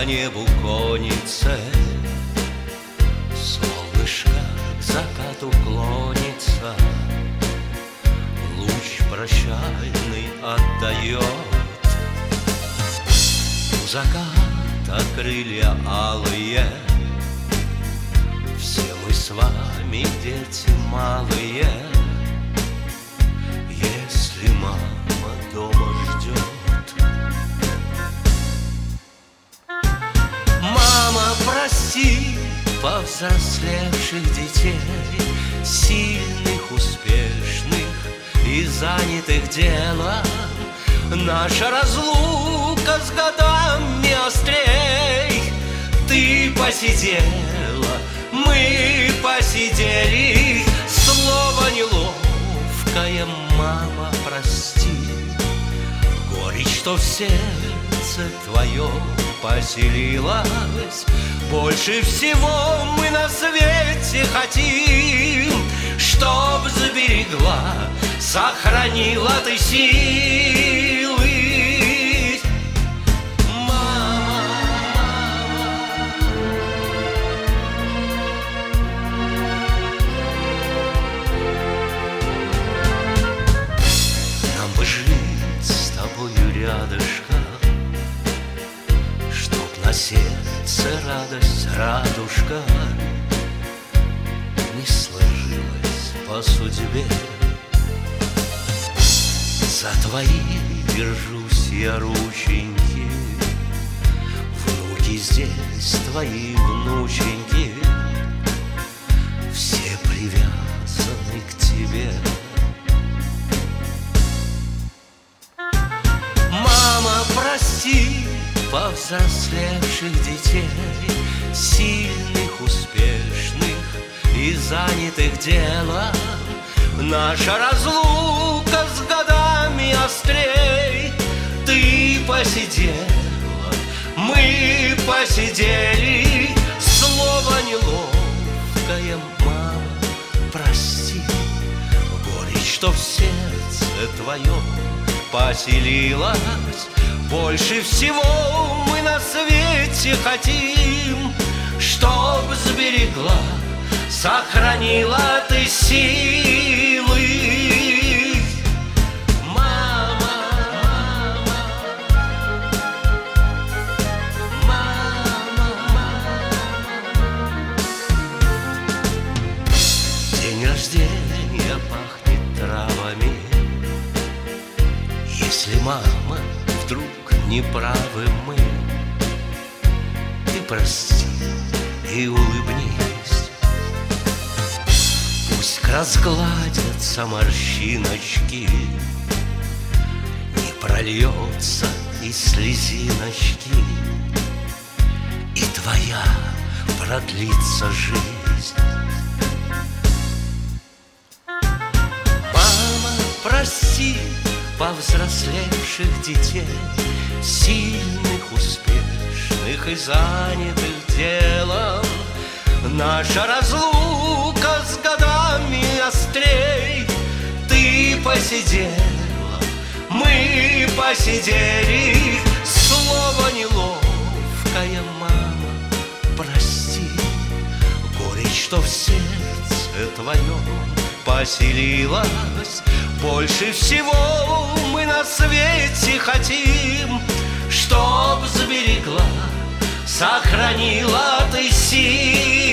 небу коннице. Солнышко к закату клонится, луч прощальный отдает. У заката крылья алые, все мы с вами дети малые. Если мама дома ждет, мама, прости повзрослевших детей, сильных, успешных и занятых делом. Наша разлука с годами острей. Ты посидела, мы посидели. Слово неловкое, мама, прости. Горечь, что в сердце твоем поселилась. Больше всего мы на свете хотим, чтоб сберегла, сохранила ты силы. Мама, нам бы жить с тобою рядышком, чтоб на сердце радость радужка не сложилась по судьбе. За твои держусь я рученьки, внуки здесь твои внученьки, все привязаны к тебе. Мама, прости повзрослевших детей, сильных, успешных и занятых делом. Наша разлука с годами острей. Ты посидела, мы посидели. Слово неловкое, мама, прости. Горечь, что в сердце твоем поселилась. Больше всего мы на свете хотим, чтоб сберегла, сохранила ты силы. Мама, мама, мама, мама. День рождения пахнет травами. Если, мама, вдруг неправы мы, ты прости и улыбнись. Пусть разгладятся морщиночки, не прольется и слезиночки, и твоя продлится жизнь. Мама, прости повзрослевших детей, сильных, успешных и занятых делом. Наша разлука с годами острей. Ты посидела, мы посидели. Слово неловкое, мама, прости. Горечь, что в сердце твоем поселилась. Больше всего мы на свете хотим, чтоб сберегла, сохранила ты силы.